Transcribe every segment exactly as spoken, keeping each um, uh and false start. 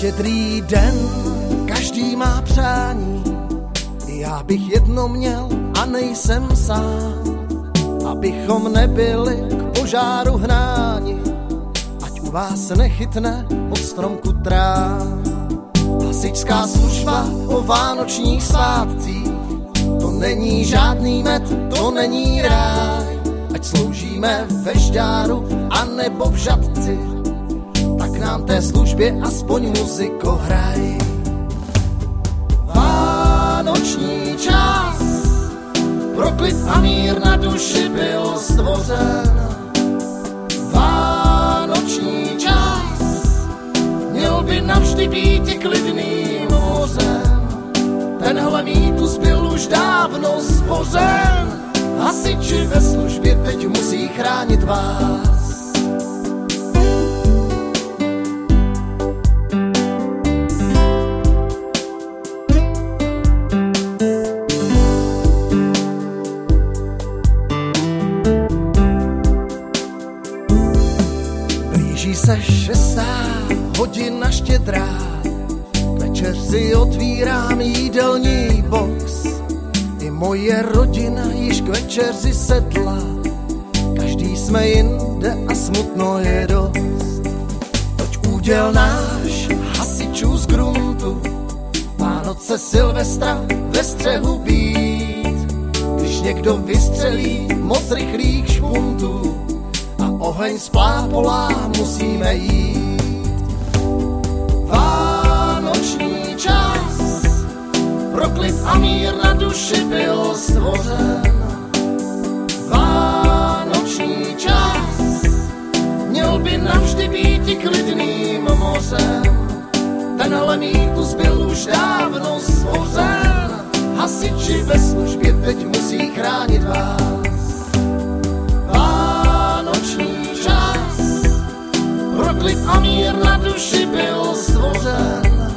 Štědrý den, každý má přání, já bych jedno měl a nejsem sám, abychom nebyli k požáru hnáni, ať u vás nechytne od stromku tráv. Hasičská služba o vánočních svátcích, to není žádný med, to není ráj, ať sloužíme ve Žďáru a nebo v Žatci, tak nám té službě aspoň muziko hraj. Vánoční čas, pro klid a mír na duši byl stvořen. Vánoční čas, měl by navždy být i klidným mořem. Tenhle mýtus byl už dávno zbořen, hasiči ve službě teď musí chránit vás. Blíží se šestá hodina štědrá, k večeři otvírám jídelní box. I moje rodina již k večeři sedla, každý jsme jinde a smutno je dost. Toť úděl náš, hasičů z gruntu, Vánoce Silvestra ve střehu být. Když někdo vystřelí moc rychlých špuntů a oheň splápolá, musíme jít. Vánoční čas, pro klid a mír na duši byl stvořen. Vánoční čas, měl by navždy být i klidným mořem. Tenhle mýtus byl už dávno stvořen, hasiči ve službě teď musí chránit vás. Vánoční čas, pro klid a mír na duši byl stvořen.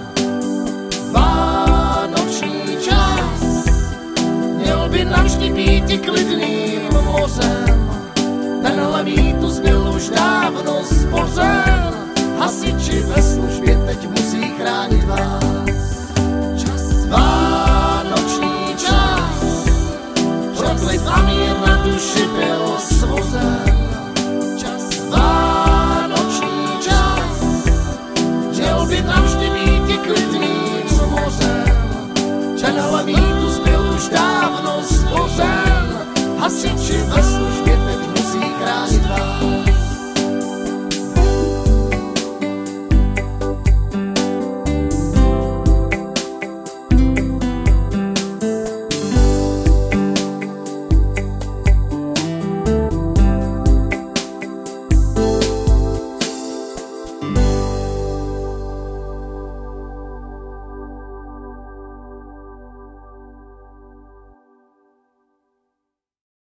Vánoční čas, měl by navždy být i klidným mořem. Tenhle mýtus byl už dávno zbořen, hasiči ve službě teď musí chránit vás. Čas, vánoční čas, pro klid a mír na duši byl stvořen. Čas, vánoční čas, měl by navždy být i klidným mořem. Tenhle mýtus byl už dávno zbořen, hasiči ve